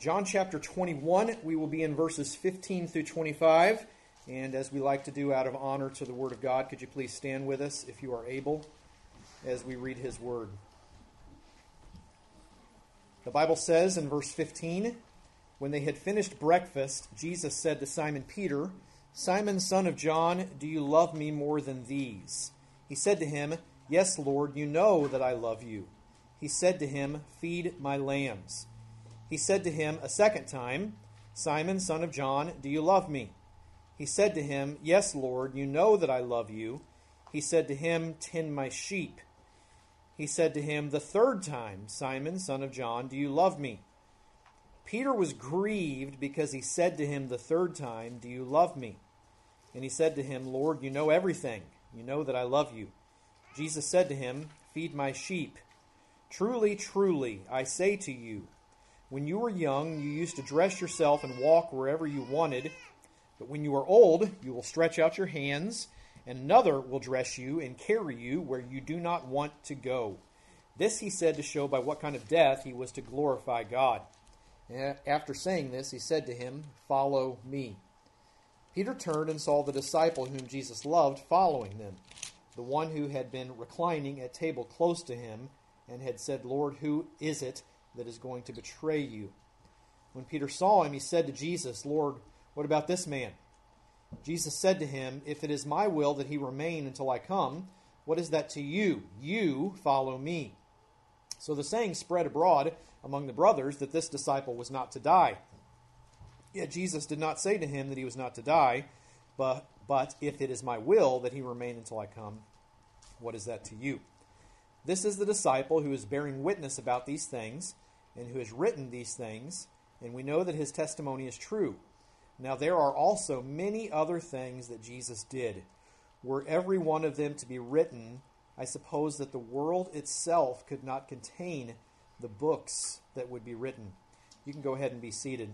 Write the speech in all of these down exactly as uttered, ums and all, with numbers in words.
John chapter twenty-one, we will be in verses fifteen through twenty-five. And as we like to do out of honor to the Word of God, could you please stand with us if you are able as we read His Word. The Bible says in verse fifteen, "When they had finished breakfast, Jesus said to Simon Peter, 'Simon, son of John, do you love me more than these?' He said to him, 'Yes, Lord, you know that I love you.' He said to him, 'Feed my lambs.' He said to him a second time, 'Simon, son of John, do you love me?' He said to him, 'Yes, Lord, you know that I love you.' He said to him, 'Tend my sheep.' He said to him the third time, 'Simon, son of John, do you love me?' Peter was grieved because he said to him the third time, 'Do you love me?' And he said to him, 'Lord, you know everything. You know that I love you.' Jesus said to him, 'Feed my sheep. Truly, truly, I say to you, when you were young, you used to dress yourself and walk wherever you wanted. But when you are old, you will stretch out your hands, and another will dress you and carry you where you do not want to go.' This he said to show by what kind of death he was to glorify God. And after saying this, he said to him, 'Follow me.' Peter turned and saw the disciple whom Jesus loved following them, the one who had been reclining at table close to him, and had said, 'Lord, who is it that is going to betray you?' When Peter saw him, he said to Jesus, 'Lord, what about this man?' Jesus said to him, 'If it is my will that he remain until I come, what is that to you? You follow me.' So the saying spread abroad among the brothers that this disciple was not to die. Yet Jesus did not say to him that he was not to die, but, but if it is my will that he remain until I come, what is that to you? This is the disciple who is bearing witness about these things, and who has written these things, and we know that his testimony is true. Now there are also many other things that Jesus did. Were every one of them to be written, I suppose that the world itself could not contain the books that would be written." You can go ahead and be seated.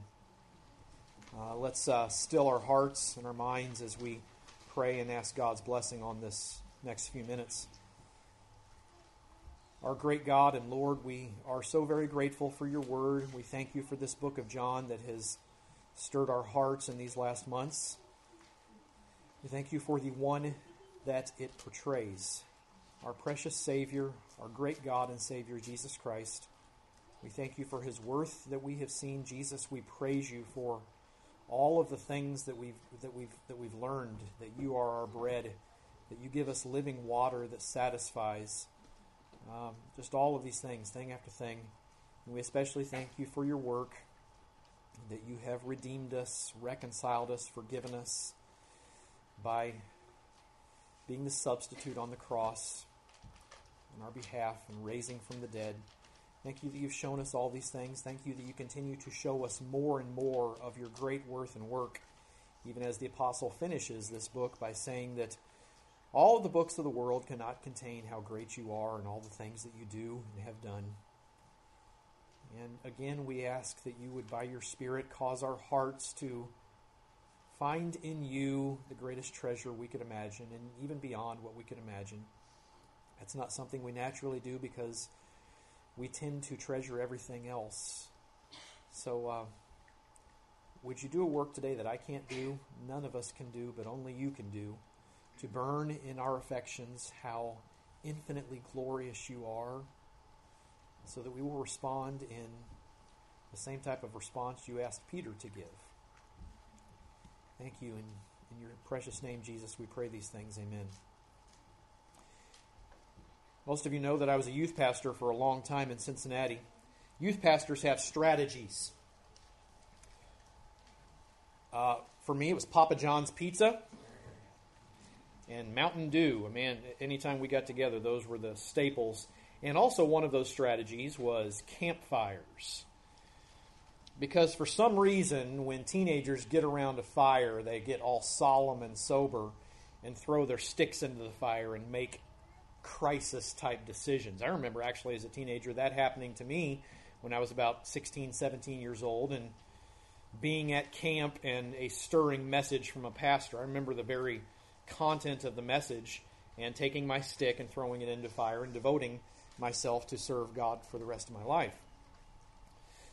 Uh, let's uh, still our hearts and our minds as we pray and ask God's blessing on this next few minutes. Our great God and Lord, we are so very grateful for your word. We thank you for this book of John that has stirred our hearts in these last months. We thank you for the one that it portrays, our precious Savior, our great God and Savior, Jesus Christ. We thank you for his worth that we have seen. Jesus, we praise you for all of the things that we've that we've that we've learned, that you are our bread, that you give us living water that satisfies. Um, just all of these things, thing after thing. And we especially thank you for your work, that you have redeemed us, reconciled us, forgiven us by being the substitute on the cross on our behalf and raising from the dead. Thank you that you've shown us all these things. Thank you that you continue to show us more and more of your great worth and work, even as the apostle finishes this book by saying that all of the books of the world cannot contain how great you are and all the things that you do and have done. And again, we ask that you would, by your Spirit, cause our hearts to find in you the greatest treasure we could imagine, and even beyond what we could imagine. That's not something we naturally do because we tend to treasure everything else. So uh, would you do a work today that I can't do, none of us can do, but only you can do, to burn in our affections how infinitely glorious you are, so that we will respond in the same type of response you asked Peter to give. Thank you. In, in your precious name, Jesus, we pray these things. Amen. Most of you know that I was a youth pastor for a long time in Cincinnati. Youth pastors have strategies. Uh, for me, it was Papa John's Pizza and Mountain Dew. Man, anytime we got together, those were the staples. And also one of those strategies was campfires. Because for some reason, when teenagers get around a fire, they get all solemn and sober and throw their sticks into the fire and make crisis-type decisions. I remember actually as a teenager that happening to me when I was about sixteen, seventeen years old, and being at camp and a stirring message from a pastor. I remember the very content of the message and taking my stick and throwing it into fire and devoting myself to serve God for the rest of my life.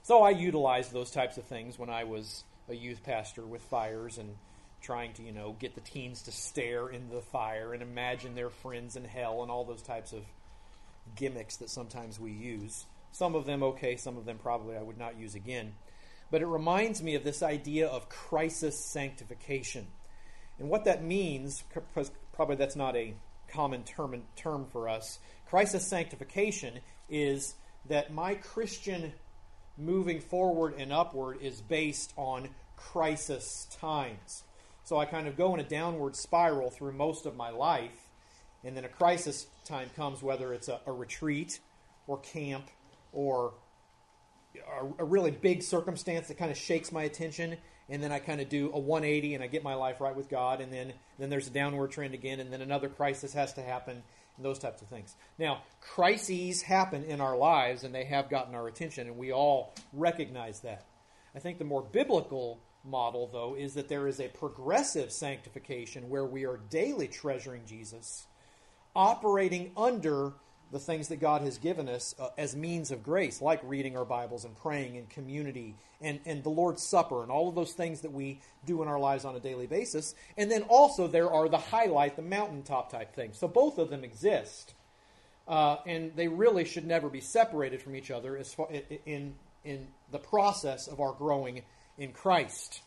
So I utilized those types of things when I was a youth pastor with fires and trying to, you know, get the teens to stare into the fire and imagine their friends in hell and all those types of gimmicks that sometimes we use. Some of them okay, some of them probably I would not use again. But it reminds me of this idea of crisis sanctification. And what that means, because probably that's not a common term, term for us, crisis sanctification is that my Christian moving forward and upward is based on crisis times. So I kind of go in a downward spiral through most of my life, and then a crisis time comes, whether it's a, a retreat or camp or a, a really big circumstance that kind of shakes my attention, and then I kind of do a one eighty and I get my life right with God, and then, then there's a downward trend again, and then another crisis has to happen, and those types of things. Now, crises happen in our lives, and they have gotten our attention, and we all recognize that. I think the more biblical model, though, is that there is a progressive sanctification where we are daily treasuring Jesus, operating under the things that God has given us uh, as means of grace, like reading our Bibles and praying and community and, and the Lord's Supper and all of those things that we do in our lives on a daily basis. And then also there are the highlight, the mountaintop type things. So both of them exist. Uh, and they really should never be separated from each other as far, in, in the process of our growing in Christ.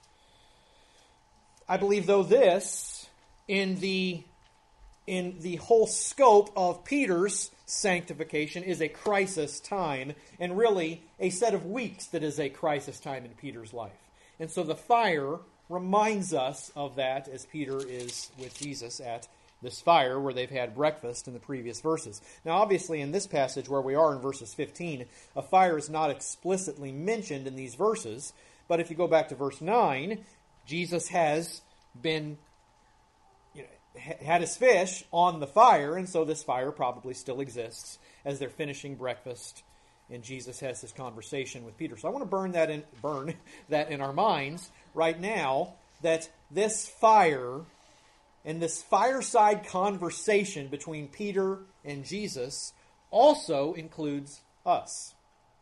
I believe, though, this, in the in the whole scope of Peter's sanctification, is a crisis time, and really a set of weeks that is a crisis time in Peter's life. And so the fire reminds us of that as Peter is with Jesus at this fire where they've had breakfast in the previous verses. Now, obviously, in this passage where we are in verses fifteen, a fire is not explicitly mentioned in these verses, but if you go back to verse nine, Jesus has been you know, had his fish on the fire, and so this fire probably still exists as they're finishing breakfast, and Jesus has this conversation with Peter. So I want to burn that in, burn that in our minds right now, that this fire and this fireside conversation between Peter and Jesus also includes us.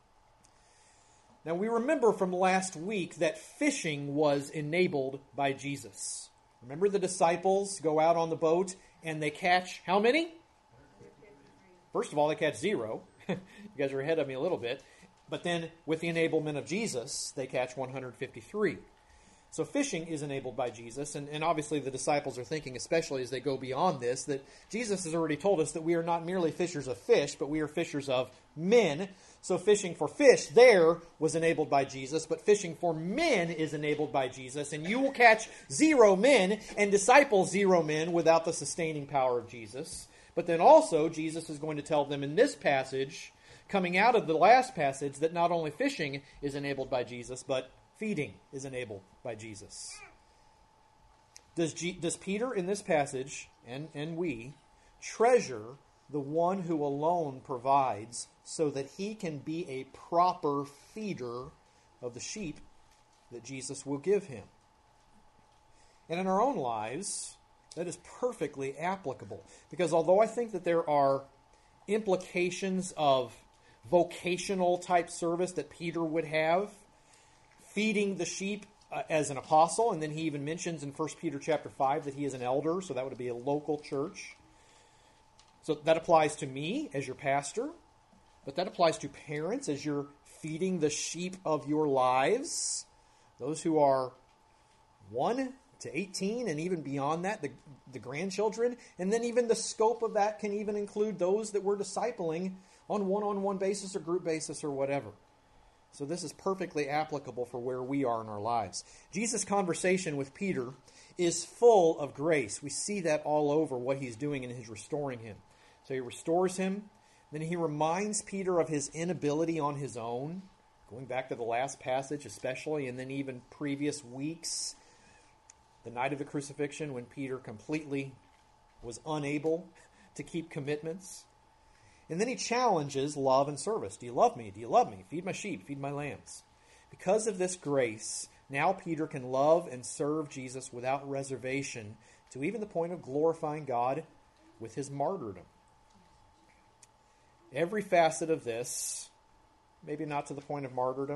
Now, we remember from last week that fishing was enabled by Jesus. Remember, the disciples go out on the boat and they catch how many? First of all, they catch zero. You guys are ahead of me a little bit. But then, with the enablement of Jesus, they catch one hundred fifty-three. So fishing is enabled by Jesus, and, and obviously the disciples are thinking, especially as they go beyond this, that Jesus has already told us that we are not merely fishers of fish, but we are fishers of men. So fishing for fish there was enabled by Jesus, but fishing for men is enabled by Jesus, and you will catch zero men and disciple zero men without the sustaining power of Jesus. But then also, Jesus is going to tell them in this passage, coming out of the last passage, that not only fishing is enabled by Jesus, but feeding is enabled by Jesus. Does, G, does Peter in this passage, and, and we, treasure the one who alone provides so that he can be a proper feeder of the sheep that Jesus will give him? And in our own lives, that is perfectly applicable. Because although I think that there are implications of vocational type service that Peter would have, feeding the sheep uh, as an apostle, and then he even mentions in First Peter chapter five that he is an elder, so that would be a local church. So that applies to me as your pastor, but that applies to parents as you're feeding the sheep of your lives, those who are one to eighteen and even beyond that, the, the grandchildren, and then even the scope of that can even include those that we're discipling on one-on-one basis or group basis or whatever. So this is perfectly applicable for where we are in our lives. Jesus' conversation with Peter is full of grace. We see that all over what he's doing in his restoring him. So he restores him. Then he reminds Peter of his inability on his own, going back to the last passage especially, and then even previous weeks, the night of the crucifixion when Peter completely was unable to keep commitments. And then he challenges love and service. Do you love me? Do you love me? Feed my sheep, feed my lambs. Because of this grace, now Peter can love and serve Jesus without reservation, to even the point of glorifying God with his martyrdom. Every facet of this, maybe not to the point of martyrdom,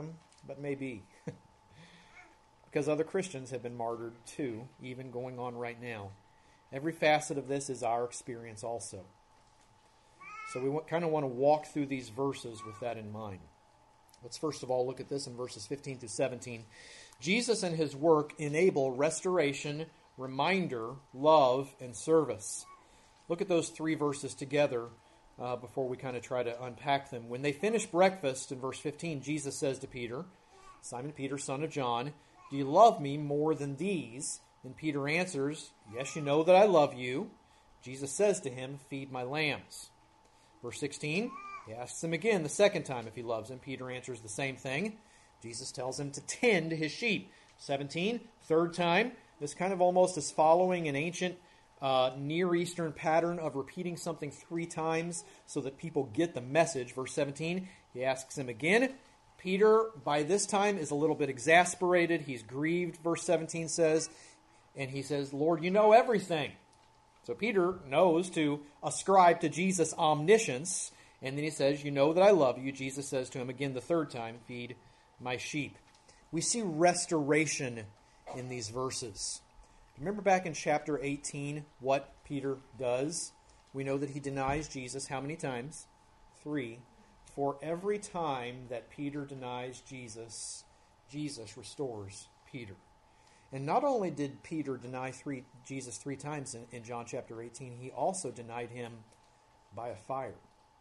but maybe. Because other Christians have been martyred too, even going on right now. Every facet of this is our experience also. So we kind of want to walk through these verses with that in mind. Let's first of all look at this in verses fifteen through seventeen. Jesus and his work enable restoration, reminder, love, and service. Look at those three verses together uh, before we kind of try to unpack them. When they finish breakfast, in verse fifteen, Jesus says to Peter, Simon Peter, son of John, do you love me more than these? And Peter answers, yes, you know that I love you. Jesus says to him, feed my lambs. Verse sixteen, he asks him again the second time if he loves him. Peter answers the same thing. Jesus tells him to tend his sheep. seventeen, third time. This kind of almost is following an ancient uh, Near Eastern pattern of repeating something three times so that people get the message. Verse seventeen, he asks him again. Peter, by this time, is a little bit exasperated. He's grieved, verse seventeen says. And he says, Lord, you know everything. So Peter knows to ascribe to Jesus omniscience. And then he says, you know that I love you. Jesus says to him again the third time, feed my sheep. We see restoration in these verses. Remember back in chapter eighteen what Peter does? We know that he denies Jesus how many times? Three. For every time that Peter denies Jesus, Jesus restores Peter. And not only did Peter deny three, Jesus three times in, in John chapter eighteen, he also denied him by a fire.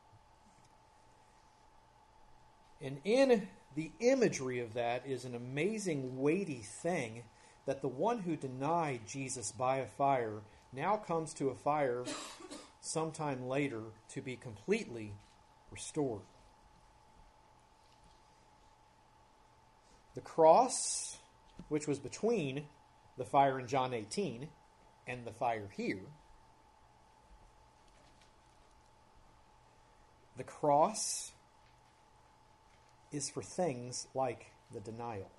And in the imagery of that is an amazing, weighty thing that the one who denied Jesus by a fire now comes to a fire sometime later to be completely restored. The cross, which was between the fire in John eighteen and the fire here, the cross is for things like the denial.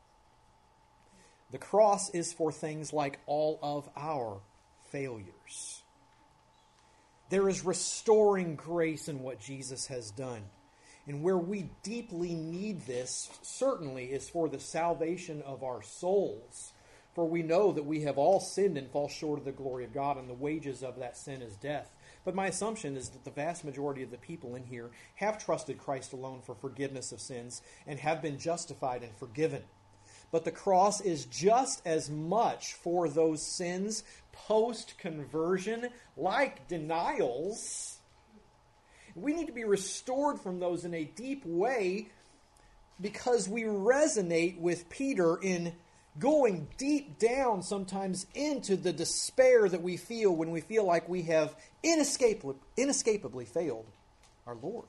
The cross is for things like all of our failures. There is restoring grace in what Jesus has done. And where we deeply need this, certainly, is for the salvation of our souls. For we know that we have all sinned and fall short of the glory of God, and the wages of that sin is death. But my assumption is that the vast majority of the people in here have trusted Christ alone for forgiveness of sins and have been justified and forgiven. But the cross is just as much for those sins post-conversion, like denials. We need to be restored from those in a deep way because we resonate with Peter in going deep down sometimes into the despair that we feel when we feel like we have inescapably, inescapably failed our Lord.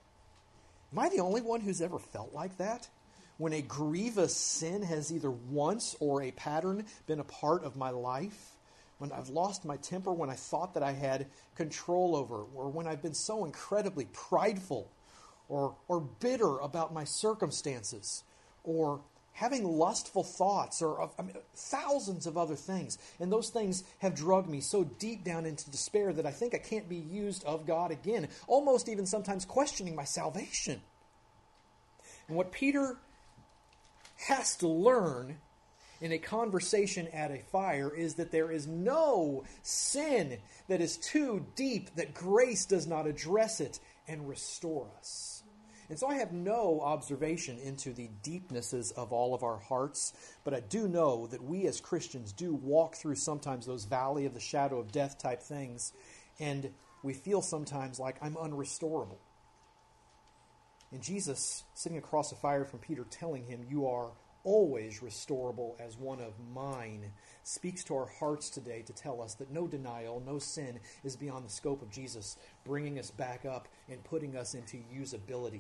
Am I the only one who's ever felt like that? When a grievous sin has either once or a pattern been a part of my life? When I've lost my temper, when I thought that I had control over it, or when I've been so incredibly prideful or, or bitter about my circumstances, or having lustful thoughts, or I mean, thousands of other things. And those things have drugged me so deep down into despair that I think I can't be used of God again, almost even sometimes questioning my salvation. And what Peter has to learn in a conversation at a fire is that there is no sin that is too deep that grace does not address it and restore us. And so I have no observation into the deepnesses of all of our hearts, but I do know that we as Christians do walk through sometimes those valley of the shadow of death type things, and we feel sometimes like I'm unrestorable. And Jesus, sitting across a fire from Peter, telling him, you are always restorable as one of mine, speaks to our hearts today to tell us that no denial, no sin is beyond the scope of Jesus, bringing us back up and putting us into usability.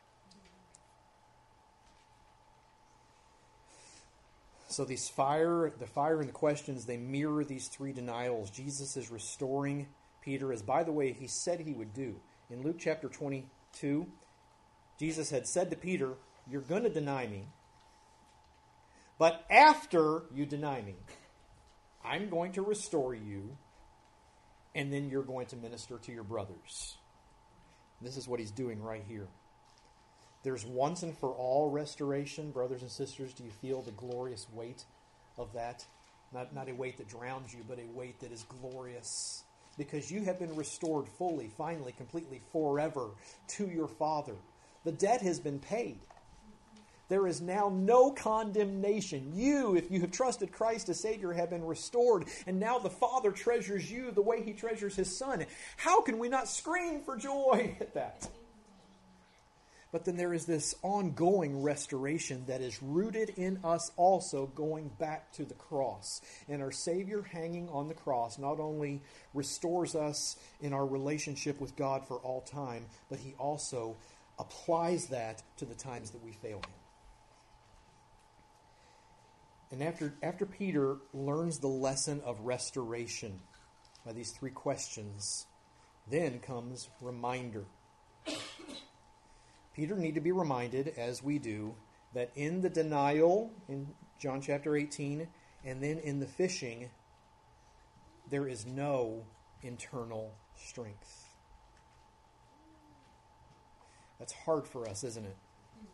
So these fire, the fire and the questions, they mirror these three denials. Jesus is restoring Peter, as by the way, he said he would do. In Luke chapter twenty-two, Jesus had said to Peter, you're going to deny me, but after you deny me, I'm going to restore you, and then you're going to minister to your brothers. This is what he's doing right here. there's once and for all restoration. Brothers and sisters, do you feel the glorious weight of that? Not, not a weight that drowns you, but a weight that is glorious. Because you have been restored fully, finally, completely, forever to your Father. The debt has been paid. There is now no condemnation. You, if you have trusted Christ as Savior, have been restored. And now the Father treasures you the way He treasures His Son. How can we not scream for joy at that? But then there is this ongoing restoration that is rooted in us also going back to the cross. And our Savior hanging on the cross not only restores us in our relationship with God for all time, but He also applies that to the times that we fail Him. And after, after Peter learns the lesson of restoration by these three questions, then comes reminder. Peter need to be reminded, as we do, that in the denial, in John chapter eighteen, and then in the fishing, there is no internal strength. That's hard for us, isn't it?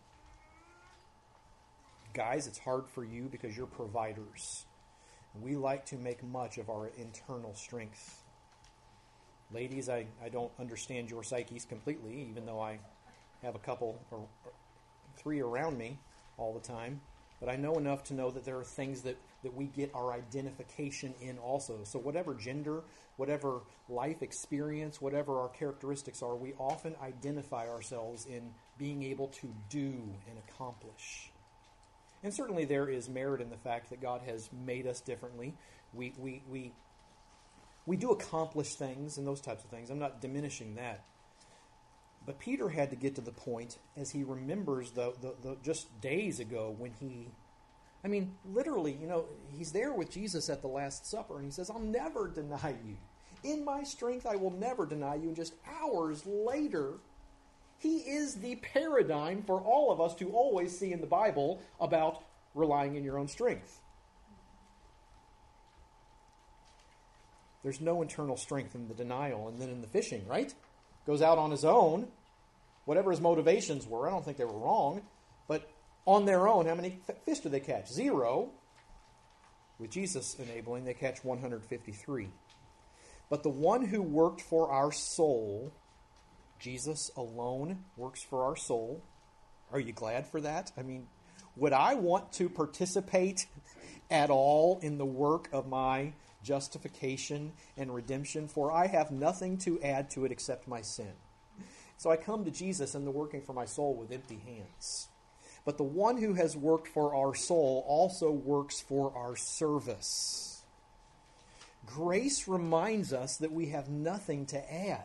Guys, it's hard for you because you're providers. We like to make much of our internal strength. Ladies, I, I don't understand your psyches completely, even though I have a couple or three around me all the time. But I know enough to know that there are things that, that we get our identification in also. So whatever gender, whatever life experience, whatever our characteristics are, we often identify ourselves in being able to do and accomplish. And certainly there is merit in the fact that God has made us differently. We we we we do accomplish things and those types of things. I'm not diminishing that. But Peter had to get to the point, as he remembers the, the, the just days ago when he, I mean, literally, you know, he's there with Jesus at the Last Supper, and he says, I'll never deny you. In my strength, I will never deny you. And just hours later, he is the paradigm for all of us to always see in the Bible about relying in your own strength. There's no internal strength in the denial. And then in the fishing, right? Goes out on his own, whatever his motivations were. I don't think they were wrong. But on their own, how many fish do they catch? Zero. With Jesus enabling, they catch one hundred fifty-three. But the one who worked for our soul, Jesus alone works for our soul. Are you glad for that? I mean, would I want to participate at all in the work of my justification and redemption? For I have nothing to add to it except my sin. So I come to Jesus and the working for my soul with empty hands. But the one who has worked for our soul also works for our service. Grace reminds us that we have nothing to add.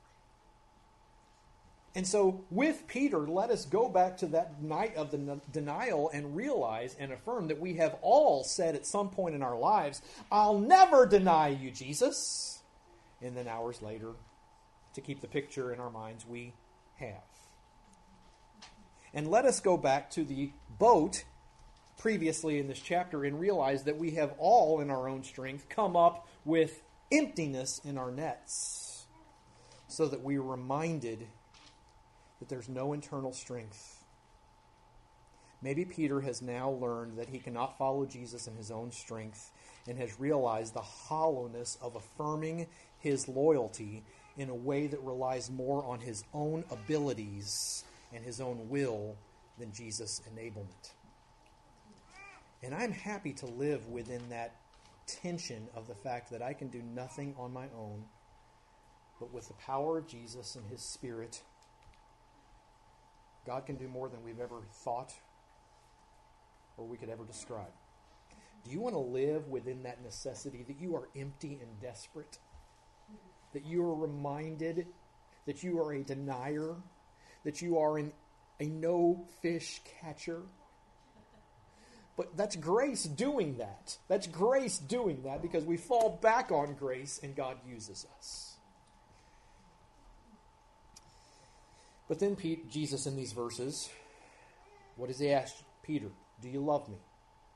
And so with Peter, let us go back to that night of the denial and realize and affirm that we have all said at some point in our lives, I'll never deny you, Jesus. And then hours later, to keep the picture in our minds, we have. And let us go back to the boat previously in this chapter and realize that we have all in our own strength come up with emptiness in our nets so that we are reminded that there's no internal strength. Maybe Peter has now learned that he cannot follow Jesus in his own strength and has realized the hollowness of affirming his loyalty in a way that relies more on his own abilities and his own will than Jesus' enablement. And I'm happy to live within that tension of the fact that I can do nothing on my own, but with the power of Jesus and His Spirit, God can do more than we've ever thought or we could ever describe. Do you want to live within that necessity that you are empty and desperate? That you are reminded that you are a denier? That you are an, a no-fish catcher? But that's grace doing that. That's grace doing that because we fall back on grace and God uses us. But then Pete, Jesus in these verses, what does he ask Peter? Do you love me?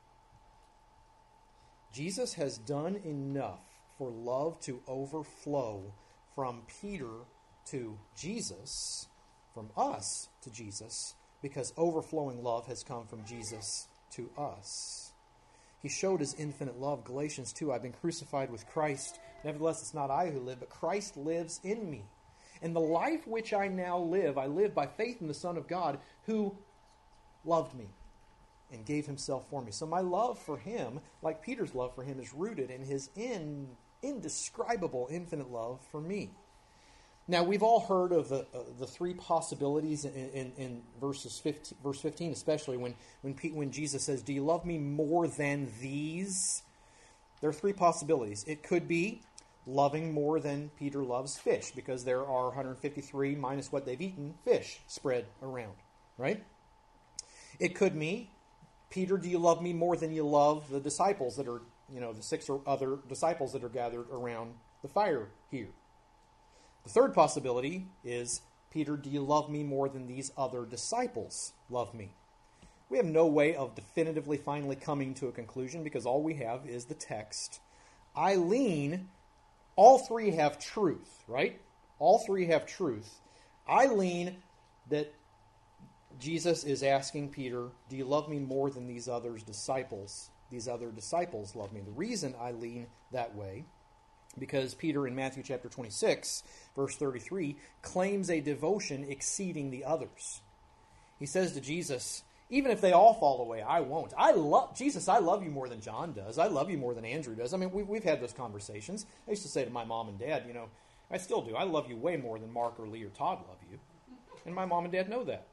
Jesus has done enough for love to overflow from Peter to Jesus, from us to Jesus, because overflowing love has come from Jesus to us. He showed his infinite love. Galatians two, I've been crucified with Christ. Nevertheless, it's not I who live, but Christ lives in me. And the life which I now live, I live by faith in the Son of God, who loved me and gave himself for me. So my love for him, like Peter's love for him, is rooted in his in, indescribable, infinite love for me. Now, we've all heard of the, uh, the three possibilities in, in, in verses fifteen, verse fifteen, especially when, when, Pete, when Jesus says, do you love me more than these? There are three possibilities. It could be loving more than Peter loves fish, because there are one hundred fifty-three minus what they've eaten fish spread around, right? It could mean, Peter, do you love me more than you love the disciples that are, you know, the six or other disciples that are gathered around the fire here? The third possibility is, Peter, do you love me more than these other disciples love me? We have no way of definitively finally coming to a conclusion, because all we have is the text. I lean, all three have truth, right? All three have truth. I lean that Jesus is asking Peter, do you love me more than these other disciples? These other disciples love me. The reason I lean that way, because Peter in Matthew chapter twenty-six, verse thirty-three, claims a devotion exceeding the others. He says to Jesus, even if they all fall away, I won't. I love Jesus, I love you more than John does. I love you more than Andrew does. I mean, we, we've had those conversations. I used to say to my mom and dad, you know, I still do. I love you way more than Mark or Lee or Todd love you. And my mom and dad know that.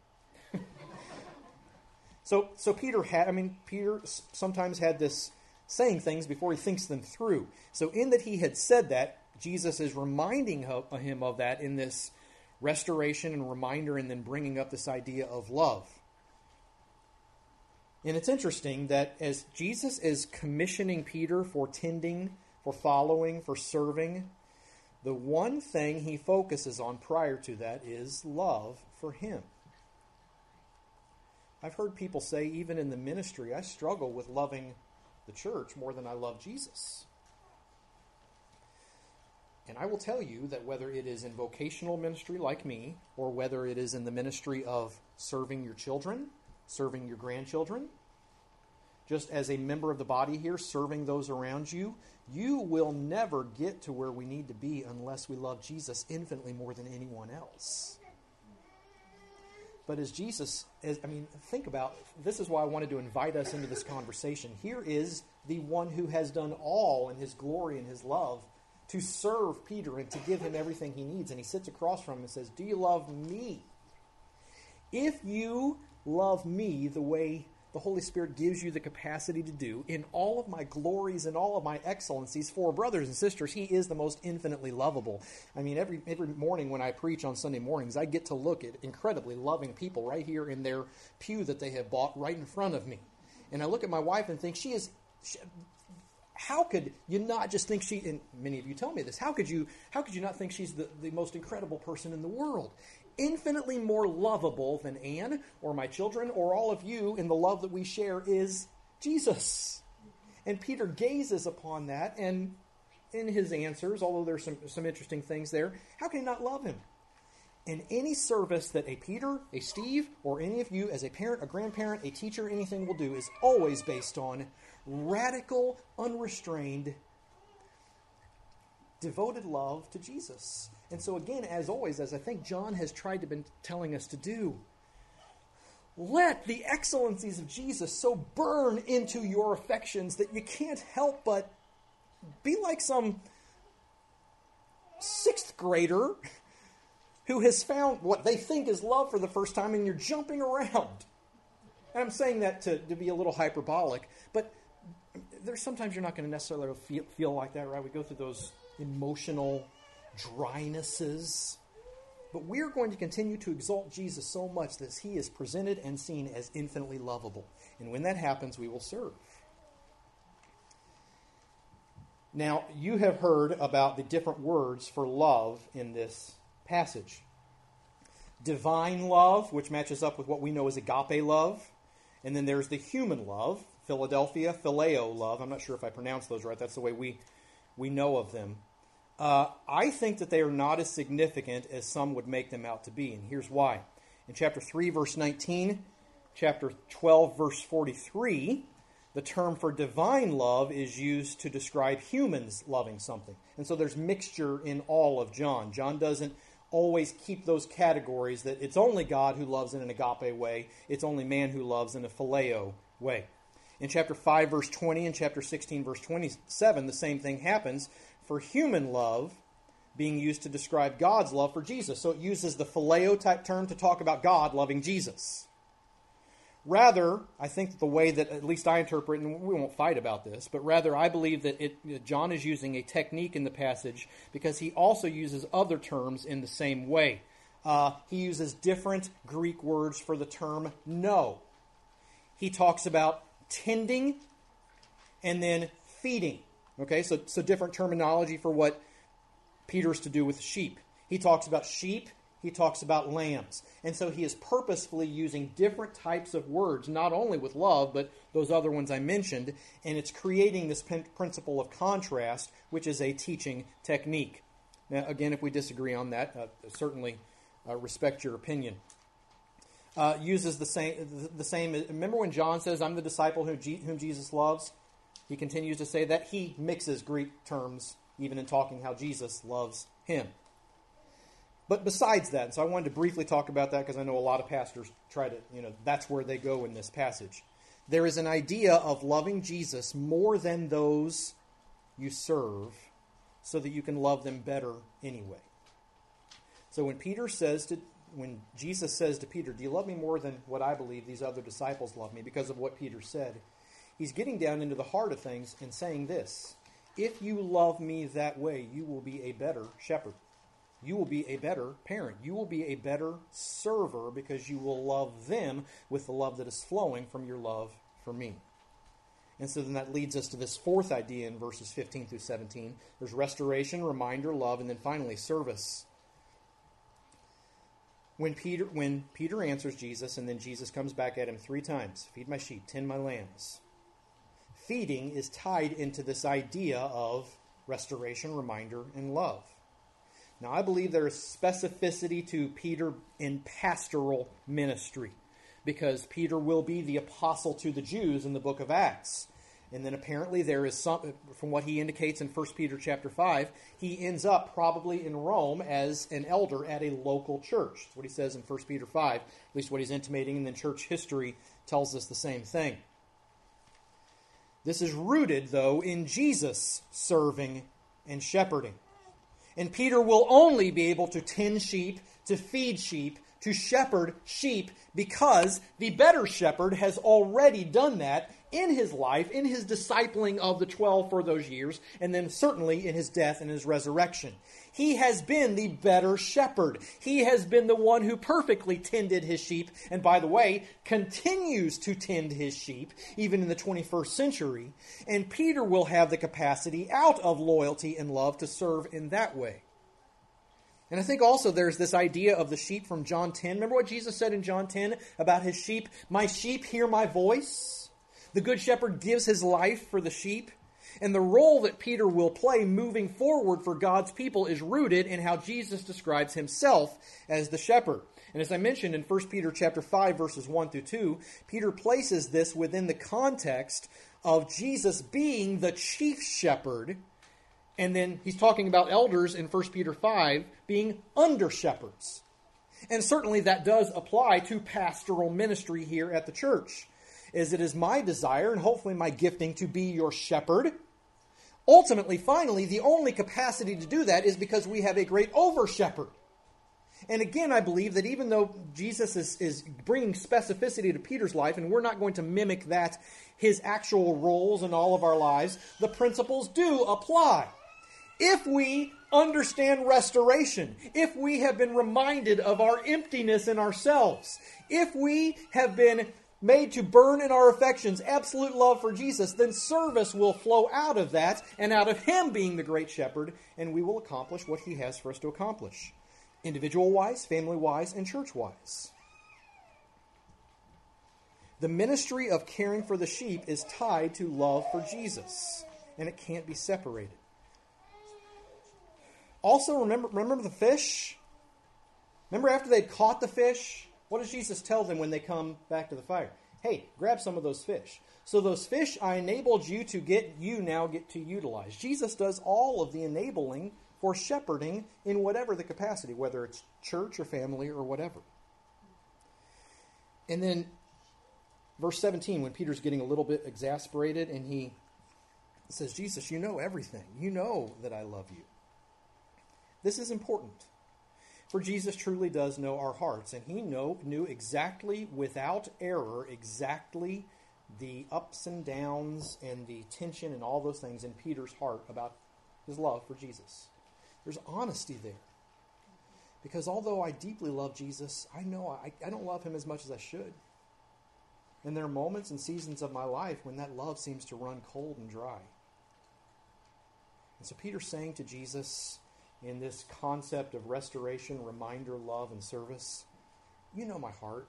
so, so Peter had, I mean, Peter sometimes had this saying things before he thinks them through. So in that he had said that, Jesus is reminding him of that in this restoration and reminder, and then bringing up this idea of love. And it's interesting that as Jesus is commissioning Peter for tending, for following, for serving, the one thing he focuses on prior to that is love for him. I've heard people say, even in the ministry, I struggle with loving the church more than I love Jesus. And I will tell you that whether it is in vocational ministry like me, or whether it is in the ministry of serving your children, serving your grandchildren, just as a member of the body here, serving those around you, you will never get to where we need to be unless we love Jesus infinitely more than anyone else. But as Jesus, as, I mean, think about, this is why I wanted to invite us into this conversation. Here is the one who has done all in his glory and his love to serve Peter and to give him everything he needs. And he sits across from him and says, do you love me? If you love me the way the Holy Spirit gives you the capacity to do, in all of my glories and all of my excellencies, for brothers and sisters, he is the most infinitely lovable. I mean, every every morning when I preach on Sunday mornings, I get to look at incredibly loving people right here in their pew that they have bought right in front of me. And I look at my wife and think, she is... She, how could you not just think she, and many of you tell me this, how could you how could you not think she's the, the most incredible person in the world? Infinitely more lovable than Anne or my children or all of you in the love that we share is Jesus. And Peter gazes upon that, and in his answers, although there's some, some interesting things there, how can he not love him? And any service that a Peter, a Steve, or any of you as a parent, a grandparent, a teacher, anything will do is always based on radical, unrestrained, devoted love to Jesus. And so again, as always, as I think John has tried to been telling us to do, let the excellencies of Jesus so burn into your affections that you can't help but be like some sixth grader who has found what they think is love for the first time, and you're jumping around. And I'm saying that to, to be a little hyperbolic, but there's sometimes you're not going to necessarily feel, feel like that, right? We go through those emotional drynesses. But we're going to continue to exalt Jesus so much that he is presented and seen as infinitely lovable. And when that happens, we will serve. Now, you have heard about the different words for love in this passage. Divine love, which matches up with what we know as agape love. And then there's the human love, Philadelphia, phileo love. I'm not sure if I pronounced those right. That's the way we, we know of them. Uh, I think that they are not as significant as some would make them out to be, and here's why. In chapter three, verse nineteen, chapter twelve, verse forty-three, the term for divine love is used to describe humans loving something. And so there's mixture in all of John. John doesn't always keep those categories that it's only God who loves in an agape way, it's only man who loves in a phileo way. In chapter five, verse twenty, and chapter sixteen, verse twenty-seven, the same thing happens for human love being used to describe God's love for Jesus. So it uses the phileo type term to talk about God loving Jesus. Rather, I think the way that at least I interpret, and we won't fight about this, but rather I believe that it, John is using a technique in the passage because he also uses other terms in the same way. Uh, he uses different Greek words for the term know. He talks about tending and then feeding. Okay, so, so different terminology for what Peter's to do with sheep. He talks about sheep. He talks about lambs. And so he is purposefully using different types of words, not only with love, but those other ones I mentioned, and it's creating this principle of contrast, which is a teaching technique. Now, again, if we disagree on that, uh, certainly uh, respect your opinion. Uh, uses the same, the same. Remember when John says, I'm the disciple whom, G- whom Jesus loves? He continues to say that. He mixes Greek terms, even in talking how Jesus loves him. But besides that, so I wanted to briefly talk about that because I know a lot of pastors try to, you know, that's where they go in this passage. There is an idea of loving Jesus more than those you serve so that you can love them better anyway. So when Peter says to, when Jesus says to Peter, do you love me more than what I believe these other disciples love me because of what Peter said? He's getting down into the heart of things and saying this, if you love me that way, you will be a better shepherd. You will be a better parent. You will be a better server because you will love them with the love that is flowing from your love for me. And so then that leads us to this fourth idea in verses fifteen through seventeen. There's restoration, reminder, love, and then finally service. When Peter, when Peter answers Jesus, and then Jesus comes back at him three times, feed my sheep, tend my lambs. Feeding is tied into this idea of restoration, reminder, and love. Now, I believe there is specificity to Peter in pastoral ministry because Peter will be the apostle to the Jews in the book of Acts. And then apparently there is some, from what he indicates in First Peter chapter five, he ends up probably in Rome as an elder at a local church. That's what he says in First Peter five, at least what he's intimating, and then church history tells us the same thing. This is rooted, though, in Jesus serving and shepherding. And Peter will only be able to tend sheep, to feed sheep, to shepherd sheep, because the better shepherd has already done that in his life, in his discipling of the twelve for those years, and then certainly in his death and his resurrection. He has been the better shepherd. He has been the one who perfectly tended his sheep, and by the way, continues to tend his sheep, even in the twenty-first century. And Peter will have the capacity, out of loyalty and love, to serve in that way. And I think also there's this idea of the sheep from John ten. Remember what Jesus said in John ten about his sheep? My sheep hear my voice. The good shepherd gives his life for the sheep. And the role that Peter will play moving forward for God's people is rooted in how Jesus describes himself as the shepherd. And as I mentioned in First Peter chapter five, verses one through two, Peter places this within the context of Jesus being the chief shepherd. And then he's talking about elders in First Peter five being under shepherds. And certainly that does apply to pastoral ministry here at the church. As it is my desire and hopefully my gifting to be your shepherd. Ultimately, finally, the only capacity to do that is because we have a great over-shepherd. And again, I believe that even though Jesus is, is bringing specificity to Peter's life, and we're not going to mimic that, his actual roles in all of our lives, the principles do apply. If we understand restoration, if we have been reminded of our emptiness in ourselves, if we have been made to burn in our affections absolute love for Jesus, then service will flow out of that and out of him being the great shepherd, and we will accomplish what he has for us to accomplish, individual-wise, family-wise, and church-wise. The ministry of caring for the sheep is tied to love for Jesus, and it can't be separated. Also, remember, remember the fish? Remember after they'd caught the fish? What does Jesus tell them when they come back to the fire? Hey, grab some of those fish. So those fish I enabled you to get, you now get to utilize. Jesus does all of the enabling for shepherding in whatever the capacity, whether it's church or family or whatever. And then verse seventeen, when Peter's getting a little bit exasperated and he says, Jesus, you know everything. You know that I love you. This is important. For Jesus truly does know our hearts, and he know, knew exactly, without error, exactly the ups and downs and the tension and all those things in Peter's heart about his love for Jesus. There's honesty there. Because although I deeply love Jesus, I know I, I don't love him as much as I should. And there are moments and seasons of my life when that love seems to run cold and dry. And so Peter's saying to Jesus, in this concept of restoration, reminder, love, and service, you know my heart.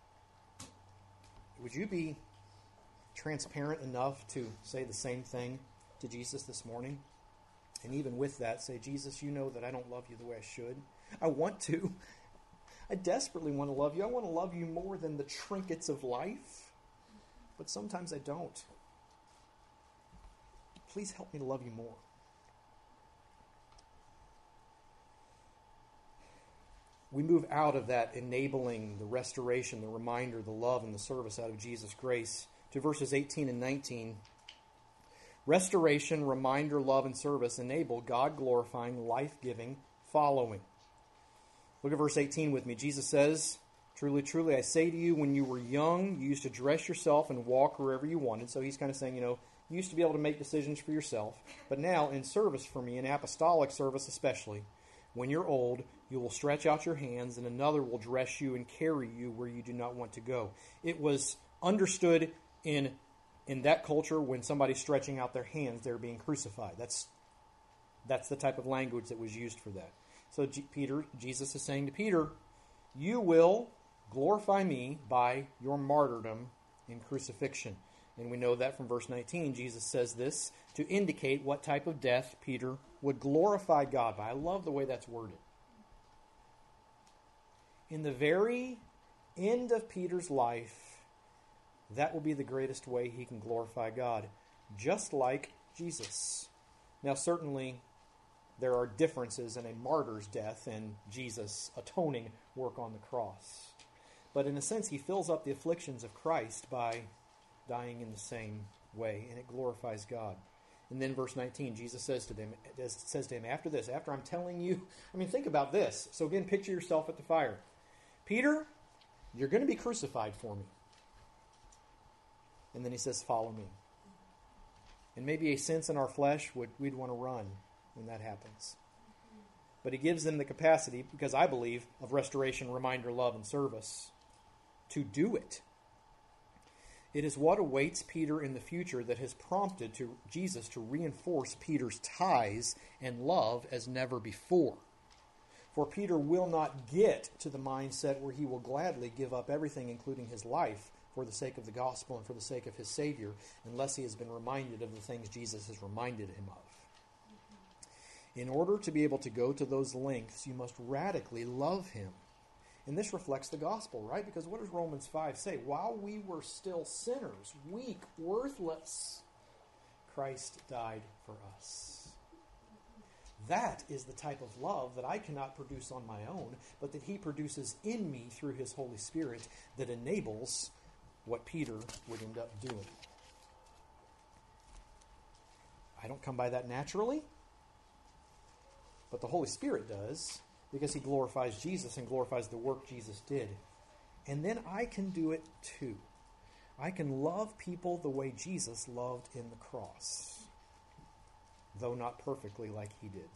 Would you be transparent enough to say the same thing to Jesus this morning? And even with that, say, Jesus, you know that I don't love you the way I should. I want to. I desperately want to love you. I want to love you more than the trinkets of life. But sometimes I don't. Please help me to love you more. We move out of that enabling, the restoration, the reminder, the love, and the service out of Jesus' grace to verses eighteen and nineteen. Restoration, reminder, love, and service enable God-glorifying, life-giving following. Look at verse eighteen with me. Jesus says, truly, truly, I say to you, when you were young, you used to dress yourself and walk wherever you wanted. So he's kind of saying, you know, you used to be able to make decisions for yourself. But now, in service for me, in apostolic service especially, when you're old, you will stretch out your hands, and another will dress you and carry you where you do not want to go. It was understood in in that culture when somebody's stretching out their hands, they're being crucified. That's that's the type of language that was used for that. So G- Peter, Jesus is saying to Peter, you will glorify me by your martyrdom in crucifixion. And we know that from verse nineteen. Jesus says this to indicate what type of death Peter would glorify God by. I love the way that's worded. In the very end of Peter's life, that will be the greatest way he can glorify God, just like Jesus. Now, certainly, there are differences in a martyr's death and Jesus' atoning work on the cross. But in a sense, he fills up the afflictions of Christ by dying in the same way, and it glorifies God. And then verse nineteen, Jesus says to them, says to him, after this, after I'm telling you, I mean, think about this. So again, picture yourself at the fire. Peter, you're going to be crucified for me. And then he says, follow me. And maybe a sense in our flesh, would we'd want to run when that happens. But he gives them the capacity, because I believe, of restoration, reminder, love, and service, to do it. It is what awaits Peter in the future that has prompted to Jesus to reinforce Peter's ties and love as never before. For Peter will not get to the mindset where he will gladly give up everything, including his life, for the sake of the gospel and for the sake of his Savior, unless he has been reminded of the things Jesus has reminded him of. In order to be able to go to those lengths, you must radically love him. And this reflects the gospel, right? Because what does Romans five say? While we were still sinners, weak, worthless, Christ died for us. That is the type of love that I cannot produce on my own, but that he produces in me through his Holy Spirit that enables what Peter would end up doing. I don't come by that naturally, but the Holy Spirit does, because he glorifies Jesus and glorifies the work Jesus did. And then I can do it too. I can love people the way Jesus loved in the cross, though not perfectly like he did.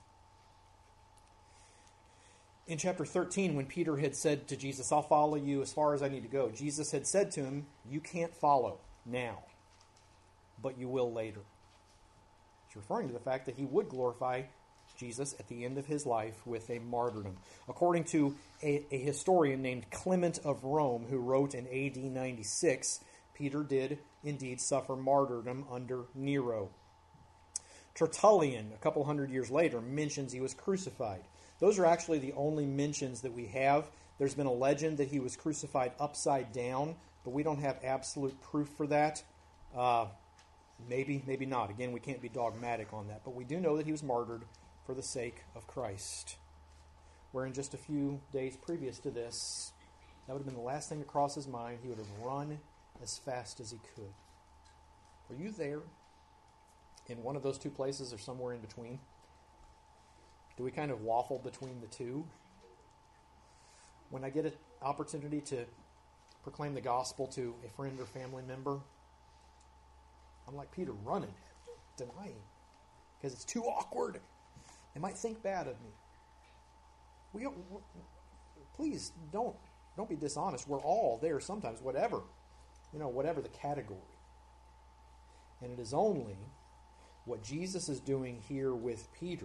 In chapter thirteen, when Peter had said to Jesus, I'll follow you as far as I need to go, Jesus had said to him, you can't follow now, but you will later. It's referring to the fact that he would glorify Jesus at the end of his life with a martyrdom. According to a, a historian named Clement of Rome, who wrote in A D ninety-six, Peter did indeed suffer martyrdom under Nero. Tertullian, a couple hundred years later, mentions he was crucified. Those are actually the only mentions that we have There's been a legend that he was crucified upside down, but we don't have absolute proof for that. Uh, maybe, maybe not. Again, we can't be dogmatic on that. But we do know that he was martyred for the sake of Christ. Wherein just a few days previous to this, that would have been the last thing to cross his mind. He would have run as fast as he could. Are you there in one of those two places or somewhere in between? Do we kind of waffle between the two? When I get an opportunity to proclaim the gospel to a friend or family member, I'm like Peter, running, denying, because it's too awkward. They might think bad of me. We don't, please don't don't be dishonest. We're all there sometimes, whatever, you know, whatever the category. And it is only what Jesus is doing here with Peter,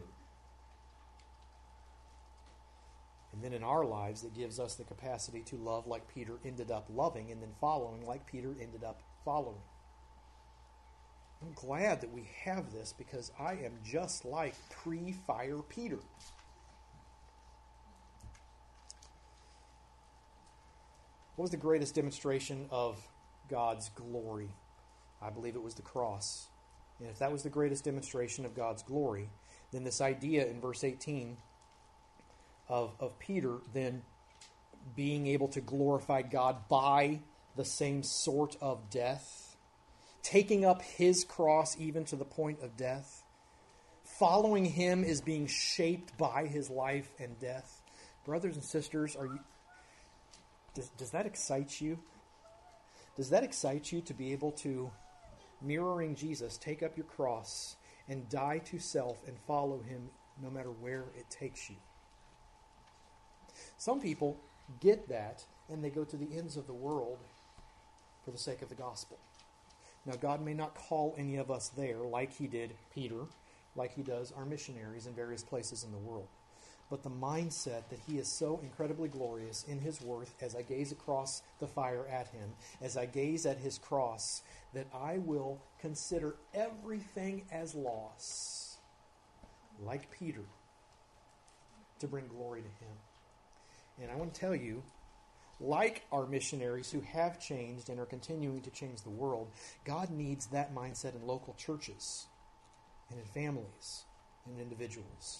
and then in our lives, that gives us the capacity to love like Peter ended up loving, and then following like Peter ended up following. I'm glad that we have this, because I am just like pre-fire Peter. What was the greatest demonstration of God's glory? I believe it was the cross. And if that was the greatest demonstration of God's glory, then this idea in verse eighteen of, of Peter then being able to glorify God by the same sort of death, taking up his cross even to the point of death, following him is being shaped by his life and death. Brothers and sisters, are you... Does, does that excite you? Does that excite you to be able to, mirroring Jesus, take up your cross and die to self and follow him no matter where it takes you? Some people get that and they go to the ends of the world for the sake of the gospel. Now, God may not call any of us there like he did Peter, like he does our missionaries in various places in the world. But the mindset that he is so incredibly glorious in his worth, as I gaze across the fire at him, as I gaze at his cross, that I will consider everything as loss, like Peter, to bring glory to him. And I want to tell you, like our missionaries who have changed and are continuing to change the world, God needs that mindset in local churches and in families and individuals.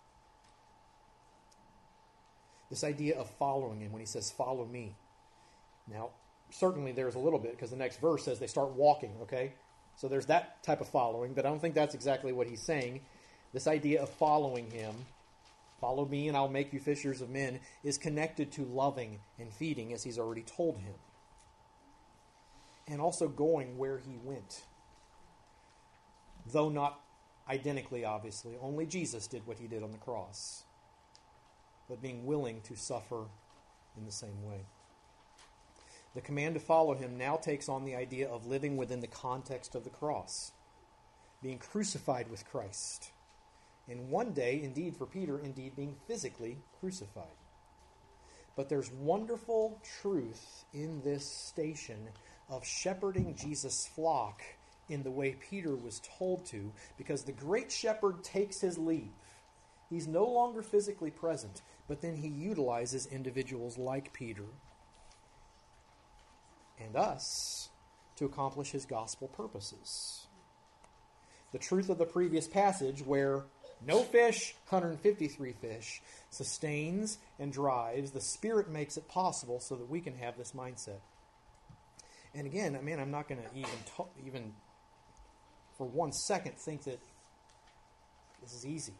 This idea of following him when he says, follow me. Now, certainly there's a little bit, because the next verse says they start walking, okay? So there's that type of following, but I don't think that's exactly what he's saying. This idea of following him, follow me and I'll make you fishers of men, is connected to loving and feeding, as he's already told him. And also going where he went. Though not identically, obviously. Only Jesus did what he did on the cross. But being willing to suffer in the same way. The command to follow him now takes on the idea of living within the context of the cross. Being crucified with Christ. And one day, indeed for Peter, indeed being physically crucified. But there's wonderful truth in this station of shepherding Jesus' flock in the way Peter was told to, because the great shepherd takes his leave. He's no longer physically present, but then he utilizes individuals like Peter and us to accomplish his gospel purposes. The truth of the previous passage, where no fish, one hundred fifty-three fish, sustains and drives, the Spirit makes it possible so that we can have this mindset. And again, I mean, I'm not going to even talk, even for one second think that this is easy.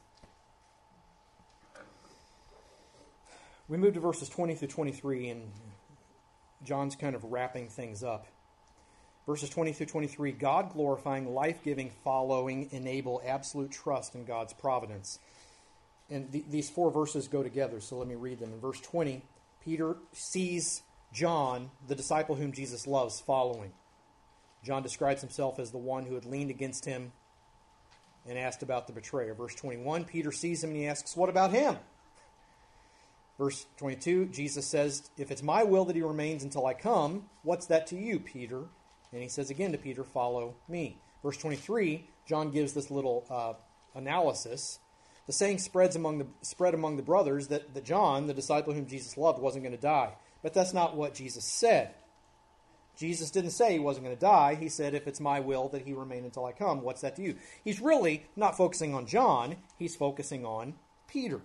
We move to verses twenty through twenty-three, and John's kind of wrapping things up. Verses twenty through twenty-three, God glorifying, life-giving, following, enable absolute trust in God's providence. And th- these four verses go together, so let me read them. In verse twenty, Peter sees John, the disciple whom Jesus loves, following. John describes himself as the one who had leaned against him and asked about the betrayer. Verse twenty-one, Peter sees him and he asks, what about him? Verse twenty-two, Jesus says, if it's my will that he remains until I come, what's that to you, Peter? And he says again to Peter, follow me. Verse twenty-three, John gives this little uh, analysis. The saying spreads among the, spread among the brothers that, that John, the disciple whom Jesus loved, wasn't going to die. But that's not what Jesus said. Jesus didn't say he wasn't going to die. He said, if it's my will that he remain until I come, what's that to you? He's really not focusing on John. He's focusing on Peter.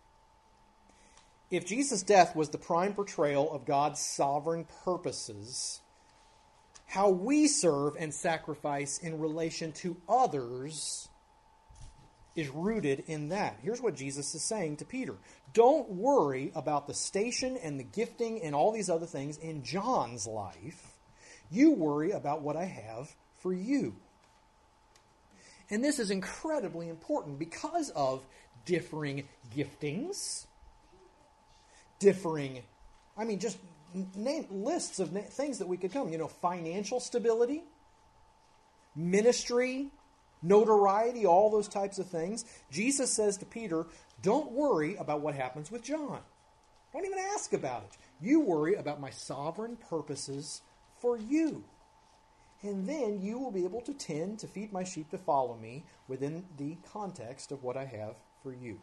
If Jesus' death was the prime portrayal of God's sovereign purposes, how we serve and sacrifice in relation to others is rooted in that. Here's what Jesus is saying to Peter. Don't worry about the station and the gifting and all these other things in John's life. You worry about what I have for you. And this is incredibly important because of differing giftings, differing, I mean, just name lists of na- things that we could come. You know, financial stability, ministry, notoriety, all those types of things. Jesus says to Peter, don't worry about what happens with John. Don't even ask about it. You worry about my sovereign purposes for you. And then you will be able to tend to feed my sheep to follow me within the context of what I have for you.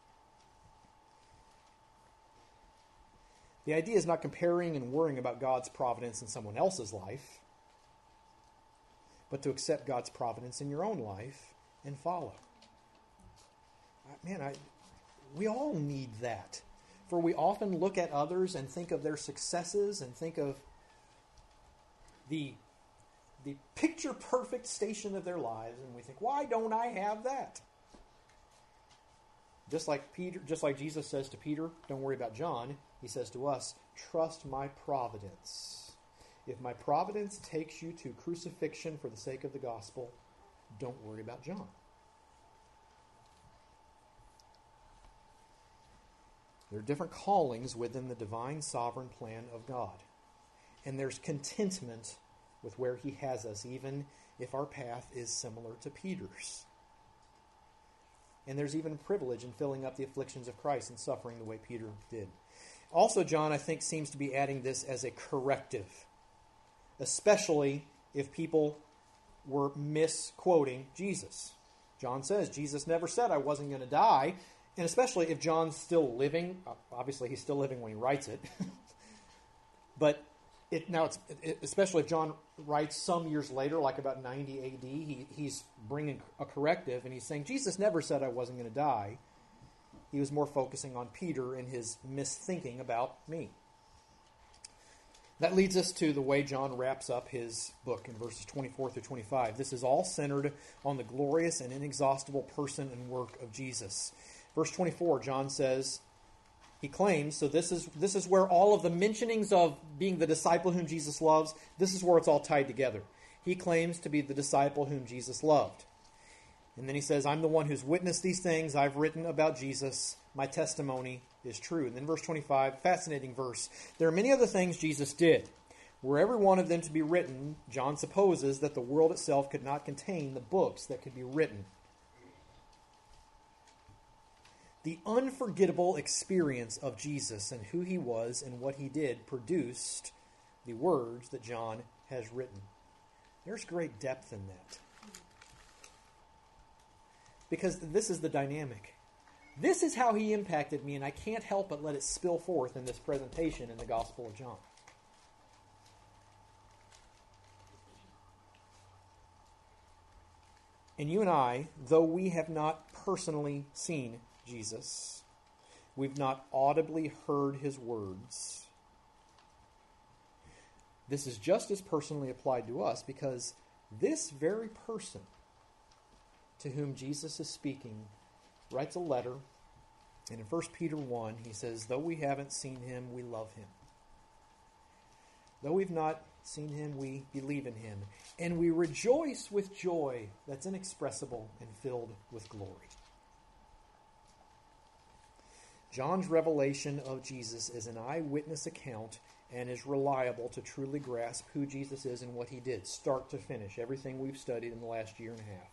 The idea is not comparing and worrying about God's providence in someone else's life, but to accept God's providence in your own life and follow. Man, I, we all need that. For we often look at others and think of their successes and think of the, the picture-perfect station of their lives, and we think, why don't I have that? Just like Peter, just like Jesus says to Peter, don't worry about John, he says to us, trust my providence. If my providence takes you to crucifixion for the sake of the gospel, don't worry about John. There are different callings within the divine sovereign plan of God. And there's contentment with where he has us, even if our path is similar to Peter's. And there's even privilege in filling up the afflictions of Christ and suffering the way Peter did. Also, John, I think, seems to be adding this as a corrective, especially if people were misquoting Jesus. John says, Jesus never said I wasn't going to die. And especially if John's still living, obviously he's still living when he writes it. But it, now, it's it, especially if John writes some years later, like about ninety A D, he, he's bringing a corrective, and he's saying, Jesus never said I wasn't going to die. He was more focusing on Peter and his misthinking about me. That leads us to the way John wraps up his book in verses twenty-four through twenty-five. This is all centered on the glorious and inexhaustible person and work of Jesus. Verse twenty-four, John says, he claims, so this is this is where all of the mentionings of being the disciple whom Jesus loves, this is where it's all tied together. He claims to be the disciple whom Jesus loved. And then he says, I'm the one who's witnessed these things. I've written about Jesus. My testimony is true. And then verse twenty-five, fascinating verse. There are many other things Jesus did. Were every one of them to be written, John supposes that the world itself could not contain the books that could be written. The unforgettable experience of Jesus and who he was and what he did produced the words that John has written. There's great depth in that. Because this is the dynamic. This is how he impacted me, and I can't help but let it spill forth in this presentation in the Gospel of John. And you and I, though we have not personally seen Jesus, we've not audibly heard his words, this is just as personally applied to us, because this very person to whom Jesus is speaking writes a letter, and in First Peter one, he says, though we haven't seen him, we love him. Though we've not seen him, we believe in him. And we rejoice with joy that's inexpressible and filled with glory. John's revelation of Jesus is an eyewitness account and is reliable to truly grasp who Jesus is and what he did, start to finish, everything we've studied in the last year and a half.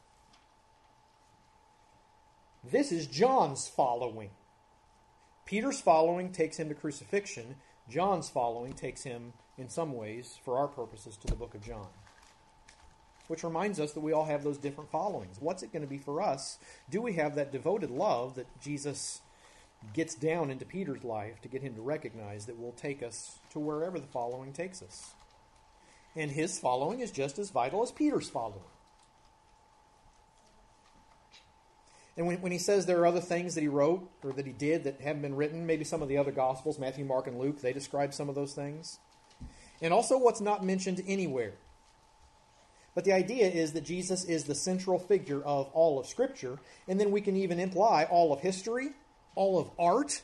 This is John's following. Peter's following takes him to crucifixion. John's following takes him, in some ways, for our purposes, to the book of John. which reminds us that we all have those different followings. What's it going to be for us? Do we have that devoted love that Jesus gets down into Peter's life to get him to recognize that will take us to wherever the following takes us? And his following is just as vital as Peter's following. And when, when he says there are other things that he wrote or that he did that haven't been written, maybe some of the other Gospels, Matthew, Mark, and Luke, they describe some of those things. And also what's not mentioned anywhere. But the idea is that Jesus is the central figure of all of Scripture, and then we can even imply all of history, all of art.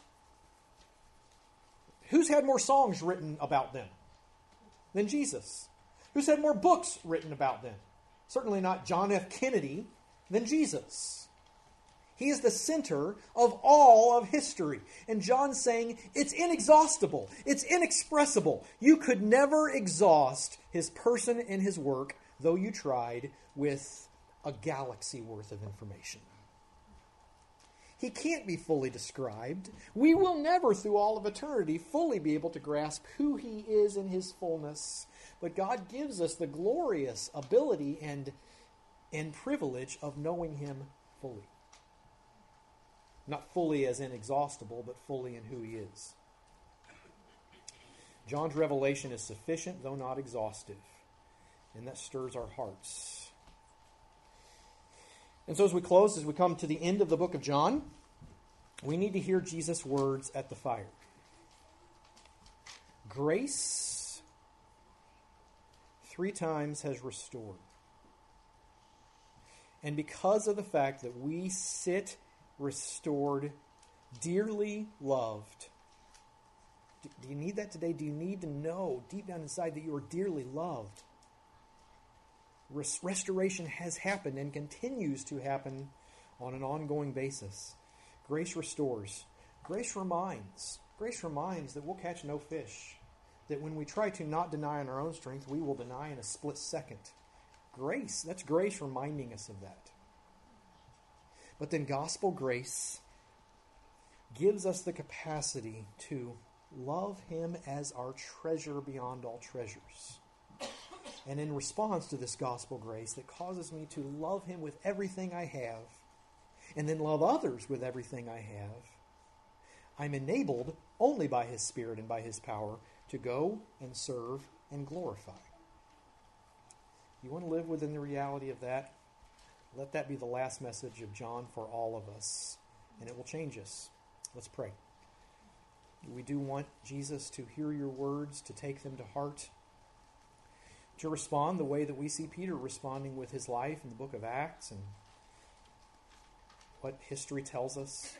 Who's had more songs written about them than Jesus? Who's had more books written about them? Certainly not John F. Kennedy than Jesus. He is the center of all of history. And John's saying it's inexhaustible. It's inexpressible. You could never exhaust his person and his work, though you tried, with a galaxy worth of information. He can't be fully described. We will never, through all of eternity, fully be able to grasp who he is in his fullness. But God gives us the glorious ability and, and privilege of knowing him fully. Not fully as inexhaustible, but fully in who he is. John's revelation is sufficient, though not exhaustive. And that stirs our hearts. And so as we close, as we come to the end of the book of John, we need to hear Jesus' words at the fire. Grace three times has restored. And because of the fact that we sit restored, dearly loved. Do you need that today? Do you need to know deep down inside that you are dearly loved? Restoration has happened and continues to happen on an ongoing basis. Grace restores. Grace reminds. Grace reminds that we'll catch no fish. That when we try to not deny in our own strength, we will deny in a split second. Grace, that's grace reminding us of that. But then gospel grace gives us the capacity to love him as our treasure beyond all treasures. And in response to this gospel grace that causes me to love him with everything I have, and then love others with everything I have, I'm enabled only by his Spirit and by his power to go and serve and glorify. You want to live within the reality of that? Let that be the last message of John for all of us, and it will change us. Let's pray. We do want Jesus to hear your words, to take them to heart, to respond the way that we see Peter responding with his life in the book of Acts and what history tells us.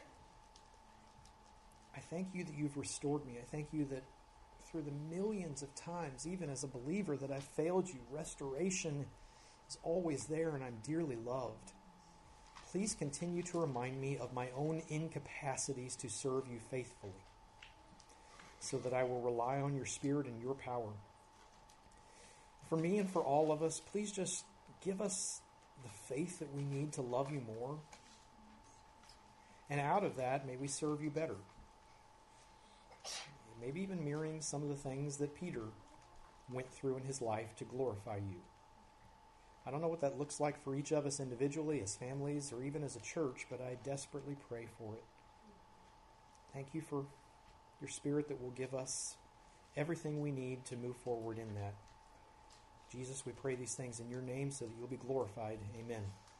I thank you that you've restored me. I thank you that through the millions of times, even as a believer, that I've failed you, restoration is always there, and I'm dearly loved. Please continue to remind me of my own incapacities to serve you faithfully, so that I will rely on your Spirit and your power. For me and for all of us, please just give us the faith that we need to love you more. And out of that, may we serve you better. Maybe even mirroring some of the things that Peter went through in his life to glorify you. I don't know what that looks like for each of us individually, as families, or even as a church, but I desperately pray for it. Thank you for your Spirit that will give us everything we need to move forward in that. Jesus, we pray these things in your name so that you'll be glorified. Amen.